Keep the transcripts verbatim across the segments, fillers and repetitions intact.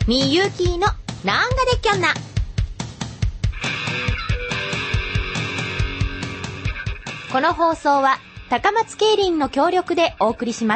みゆきのなんができょんな。この放送は高松競輪の協力でお送りします。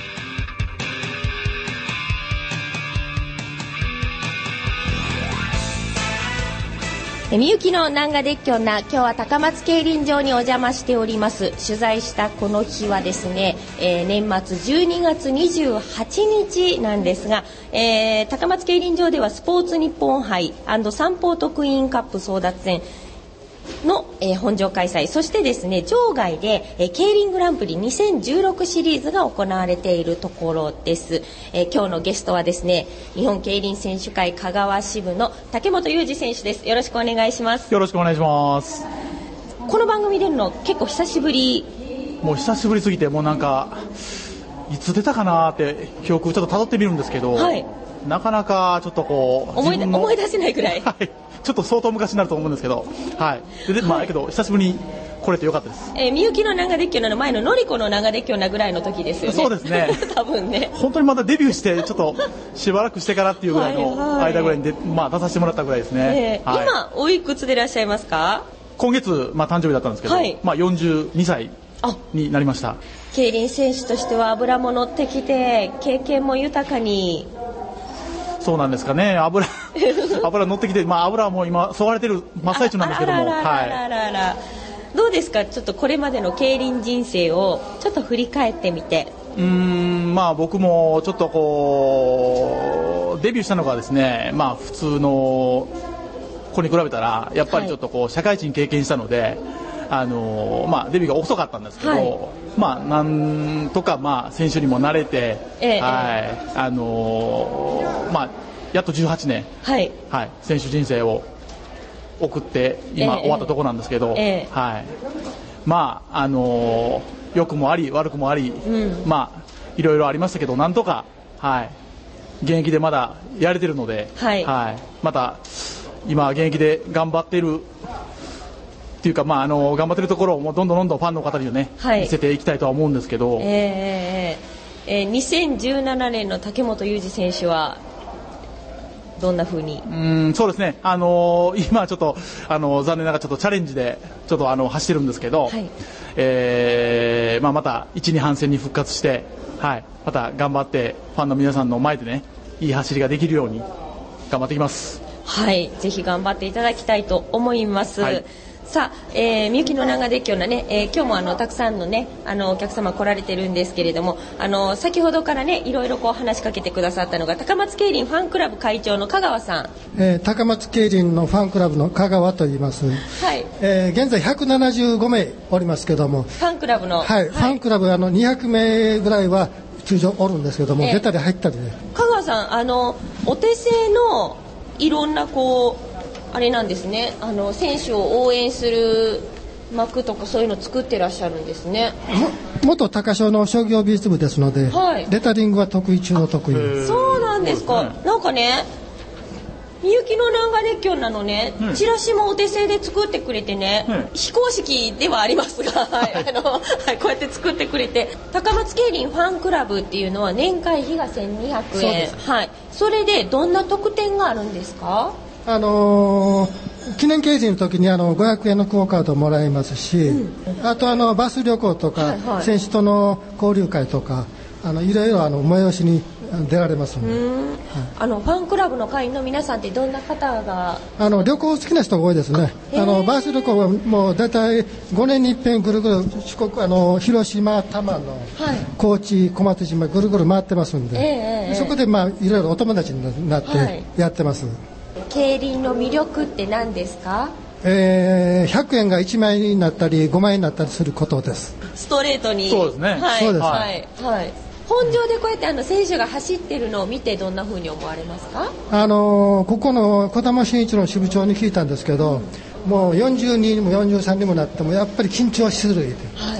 みゆきのなんがでっきょんな。今日は高松競輪場にお邪魔しております。取材したこの日はですね、えー、年末じゅうにがつにじゅうはちにちなんですが、えー、高松競輪場ではスポーツ日本杯&サンポートクイーンカップ争奪戦の、えー、本場開催、そしてですね場外で、えー、競輪グランプリにせんじゅうろくシリーズが行われているところです、えー、今日のゲストはですね日本競輪選手会香川支部の竹本裕二選手です。よろしくお願いします。 よろしくお願いします。 この番組出るの結構久しぶり。 もう久しぶりすぎてもうなんかいつ出たかなって記憶ちょっと辿ってみるんですけど、はい、なかなかちょっとこう思い出、思い出せないくらい、 はいちょっと相当昔になると思うんですけど、はい。で、まあ、はい、けど久しぶりに来れてよかったです。 えー、みゆきの長デッキョナの前ののりこの長デッキョナぐらいの時ですよね。 そうですね。 多分ね。 本当にまだデビューしてちょっとしばらくしてからっていうぐらいの間ぐらいにで、まあ、出させてもらったぐらいですね。 えーはい、今おいくつでいらっしゃいますか？ 今月、まあ、誕生日だったんですけど、はい、まあ、よんじゅうにさいになりました。 競輪選手としては油も乗ってきて経験も豊かに。 そうなんですかね。油油乗ってきて、まあ、油はもう今そがれてる真っ最中なんですけども、 どうですか？ちょっとこれまでの競輪人生をちょっと振り返ってみて。 うーんまあ僕もちょっとこうデビューしたのがですね、まあ普通の子に比べたらやっぱりちょっとこう社会人経験したので、あのまあ、デビューが遅かったんですけど、はい、まあ、なんとか、まあ、選手にも慣れて、ええはいあのまあ、やっとじゅうはちねん、はいはい、選手人生を送って今、え、終わったところなんですけど、えはいまああの良くもあり悪くもあり、うんまあ、いろいろありましたけどなんとか、はい、現役でまだやれてるので、はいはい、また今現役で頑張っているっていうか、まあ、あの頑張ってるところをもうどんどんどんどんファンの方に、ねはい、見せていきたいとは思うんですけど、 えーえー、にせんじゅうななねんの竹本裕二選手はどんな風に？ うんそうですね、あのー、今ちょっと、あのー、残念ながらちょっとチャレンジでちょっとあの走ってるんですけど、はいえーまあ、またいち、に半戦に復活して、はい、また頑張ってファンの皆さんの前でねいい走りができるように頑張っていきます。 はい、ぜひ頑張っていただきたいと思います。はいさあ、えー、みゆきの長デッキョナね、えー、今日もあのたくさんのねあのお客様来られてるんですけれども、あの先ほどからねいろいろこう話しかけてくださったのが高松競輪ファンクラブ会長の香川さん、 えー、高松競輪のファンクラブの香川と言います、はいえー、現在ひゃくななじゅうごめいおりますけども、 ファンクラブの、 はいはい、ファンクラブあのにひゃくめいぐらいは通常おるんですけども、えー、出たり入ったりね。 香川さんあのお手製のいろんなこうあれなんですね、あの選手を応援する幕とかそういうの作ってらっしゃるんですね。 元高商の商業美術部ですので、はい、レタリングは得意中の得意。 そうなんですか、ね、なんかねみゆきの長デッキョナのね、うん、チラシもお手製で作ってくれてね、うん、非公式ではありますが、はいあのはい、こうやって作ってくれて、高松競輪ファンクラブっていうのは年会費がせんにひゃくえん。そうです、はい、それでどんな特典があるんですか？ あのー、記念掲示の時にあのごひゃくえんのクオカードもらえますし、うん、あとあのバス旅行とか、はいはい、選手との交流会とかあのいろいろあの催しに出られますので、うん、 はい、あのファンクラブの会員の皆さんってどんな方が？ あの旅行好きな人が多いですね。あのバス旅行はもうだいたいごねんに一遍ぐるぐる四国あの広島多摩の、はい、高知小松島ぐるぐる回ってますんで、えー、そこでまあいろいろお友達になってやってます、はい。 競輪の魅力って何ですか？ えー、ひゃくえんがいちまいになったりごまいになったりすることです。 ストレートに。 そうですね、 はい、 そうです、 はいはい、本場でこうやってあの選手が走ってるのを見てどんな風に思われますか？ あのー、ここの児玉真一郎支部長に聞いたんですけど、うん、もうよんじゅうににもよんじゅうさんにもなってもやっぱり緊張しづらい、はい、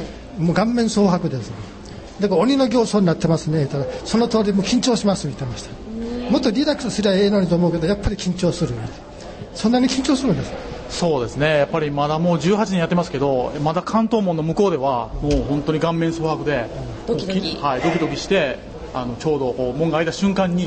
もう顔面蒼白です。だから鬼の形相になってますねって言ったら、その通りもう緊張しますって言ってました。もっとリラックスすりゃええのにと思うけどやっぱり緊張する。そんなに緊張するんです。 そうですね、やっぱりまだもうじゅうはちねんやってますけど、まだ関東門の向こうではもう本当に顔面蒼白でドキドキ、 はい、ドキドキして、あのちょうどこう門が開いた瞬間に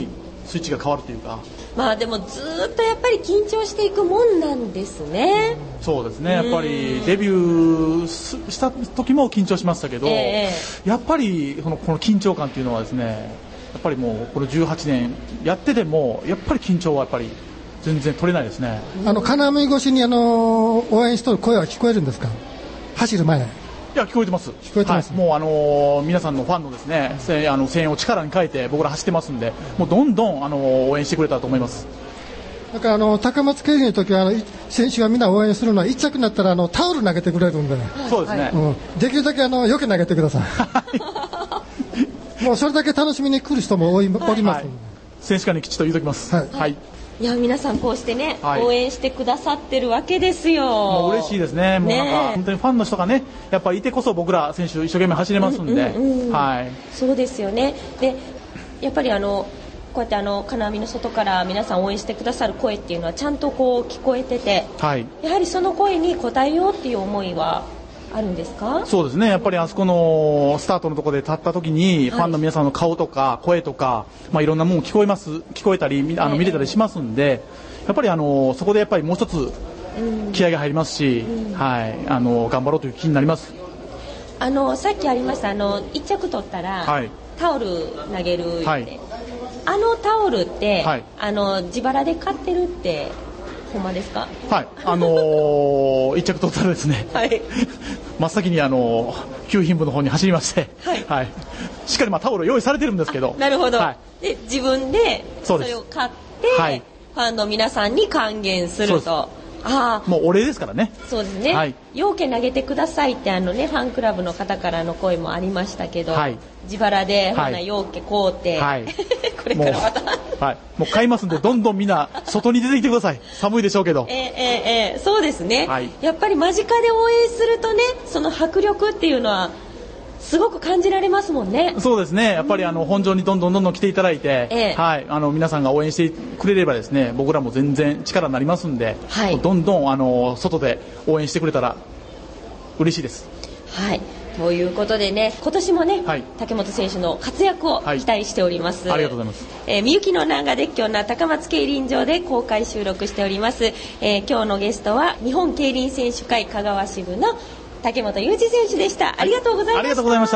スイッチが変わるというか。 まあでもずっとやっぱり緊張していくもんなんですね。 そうですね、やっぱりデビューした時も緊張しましたけど、えー、やっぱりこの、この緊張感というのはですね、やっぱりもうこのじゅうはちねんやっててもやっぱり緊張はやっぱり全然取れないですね。 あの金網越しにあの応援しとる声は聞こえるんですか？走る前。 いや聞こえてます。 聞こえてます、 はい、もうあのー、皆さんのファンのですね、せあの声援を力に変えて僕ら走ってますんで、もうどんどんあのー、応援してくれたと思います。 だからあの高松競輪の時はあの選手がみんな応援するのはいっ着になったらあのタオル投げてくれるんで、 そうですね、 うん、できるだけあのよけ投げてくださいもうそれだけ楽しみに来る人もおりますので、はい、 選手間にきちっと言うときます。はい、はい、 いや皆さんこうしてね、はい、応援してくださってるわけですよ。 もう嬉しいですね。もうなんか本当にファンの人がねやっぱりいてこそ僕ら選手一生懸命走れますんで、うんうんうん、はい、 そうですよね。でやっぱりあのこうやってあの金網の外から皆さん応援してくださる声っていうのはちゃんとこう聞こえてて、はい、やはりその声に応えようっていう思いはあるんですか？ そうですね、やっぱりあそこのスタートのところで立った時に、はい、ファンの皆さんの顔とか声とか、まあ、いろんなもの聞こえます聞こえたりあの見れたりしますんで、やっぱりあのそこでやっぱりもう一つ気合が入りますし、うん、はい、あの頑張ろうという気になります。 あのさっきありましたあのいっ着取ったら、はい、タオル投げるって、はい、あのタオルって、はい、あの自腹で買ってるってほんまですか？ はい、あのー、いっ着取ったらですね、はい、真っ先にあの給品部の方に走りまして、はいはい、しっかりまあタオル用意されてるんですけど、 なるほど、はい、で自分でそれを買って、はい、ファンの皆さんに還元すると。 ああ、もうお礼ですからね。 そうですね、はい、陽気投げてくださいってあの、ね、ファンクラブの方からの声もありましたけど、はい、自腹で、はい、ほな陽気買うて、はい、これからまたはい、もう買いますんでどんどんみんな外に出てきてください。寒いでしょうけど、 えーえーえー、そうですね、はい、やっぱり間近で応援するとねその迫力っていうのはすごく感じられますもんね。 そうですね、やっぱりあの本場にどんどんどんどん来ていただいて、ええ、はい、あの皆さんが応援してくれればですね僕らも全然力になりますんで、はい、どんどんあの外で応援してくれたら嬉しいです。 はい、ということでね今年もね、はい、武本選手の活躍を期待しております、 はい、ありがとうございます。 えー、みゆきの南賀デッキョンな高松競輪場で公開収録しております、えー、今日のゲストは日本競輪選手会香川支部の武本裕二選手でした。ありがとうございました。 ありがとうございました。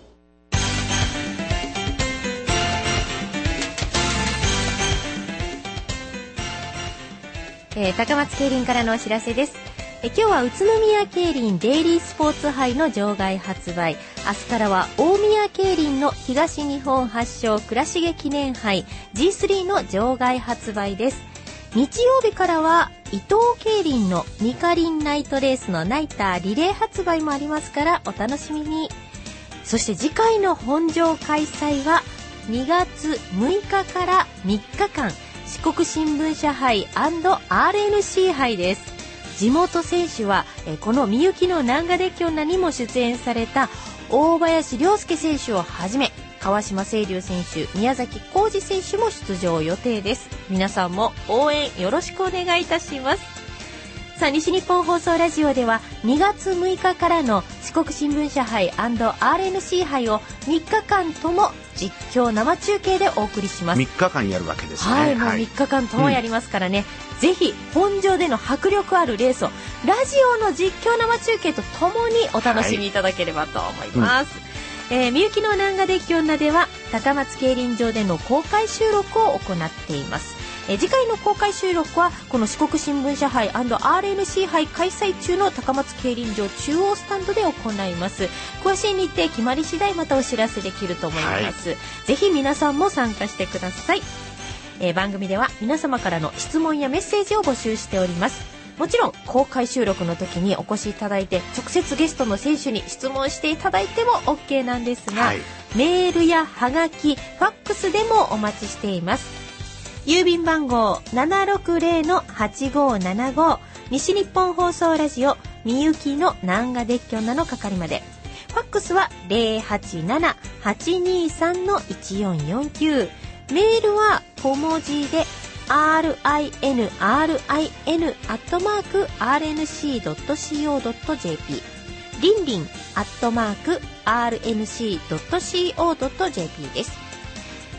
えー、高松競輪からのお知らせです。え今日は宇都宮競輪デイリースポーツ杯の場外発売、明日からは大宮競輪の東日本発祥倉重記念杯 ジースリー の場外発売です。日曜日からは伊藤競輪のニカリンナイトレースのナイターリレー発売もありますからお楽しみに。そして次回の本場開催はにがつむいかからみっかかん四国新聞社杯 アンドアールエヌシー 杯です。地元選手はえこのみゆきの南賀デッキョンナにも出演された大林良介選手をはじめ川島清流選手、宮崎浩二選手も出場予定です。皆さんも応援よろしくお願いいたします。さあ西日本放送ラジオではにがつむいかからの四国新聞社杯 アンドアールエヌシー 杯をみっかかんとも実況生中継でお送りします。 みっかかんやるわけですね。 はい、もうみっかかんともやりますからね、うん、ぜひ本場での迫力あるレースをラジオの実況生中継とともにお楽しみいただければと思います、はい、うん、えー、みゆきの南賀デッキョンナでは高松競輪場での公開収録を行っています。えー、次回の公開収録はこの四国新聞社杯 アンドアールエヌシー 杯開催中の高松競輪場中央スタンドで行います。詳しい日程決まり次第またお知らせできると思います、はい、ぜひ皆さんも参加してください。えー、番組では皆様からの質問やメッセージを募集しております。もちろん公開収録の時にお越しいただいて直接ゲストの選手に質問していただいても OK なんですが、はい、メールやハガキ、ファックスでもお待ちしています。郵便番号 ななろくぜろのはちごななご 西日本放送ラジオみゆきの南賀デッキョンナの係まで。ファックスは ゼロはちなな はちにさん いちよんよんきゅう、メールは小文字で アールアイエヌアールアイエヌ アットマーク アールエヌシー ドット シーオー ドット ジェーピー、 リンリンアットマーク アールエヌシー ドット シーオー ドット ジェーピー です。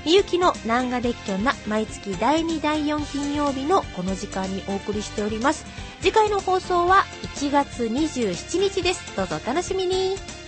みゆきの南賀デッキョンな毎月だいにだいよん金曜日のこの時間にお送りしております。次回の放送はいちがつにじゅうしちにちです。どうぞお楽しみに。